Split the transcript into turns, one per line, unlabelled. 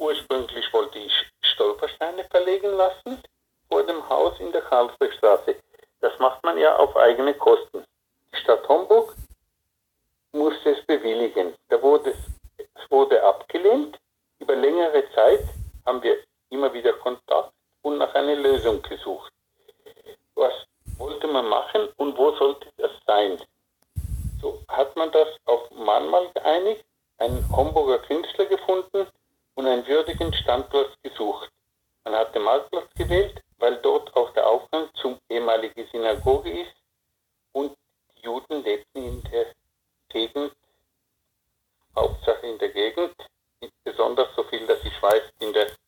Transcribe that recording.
Ursprünglich wollte ich Stolpersteine verlegen lassen vor dem Haus in der Karlsbergstraße. Das macht man ja auf eigene Kosten. Die Stadt Homburg musste es bewilligen. Es wurde abgelehnt. Über längere Zeit haben wir immer wieder Kontakt und nach einer Lösung gesucht. Was wollte man machen und wo sollte das sein? So hat man das auf Mahnmal geeinigt, einen Homburger Künstler gefunden und einen würdigen Standplatz gesucht. Man hat den Marktplatz gewählt, weil dort auch der Aufgang zum ehemaligen Synagoge ist und die Juden lebten in der Gegend, Hauptsache in der Gegend, besonders so viel, dass ich weiß, in der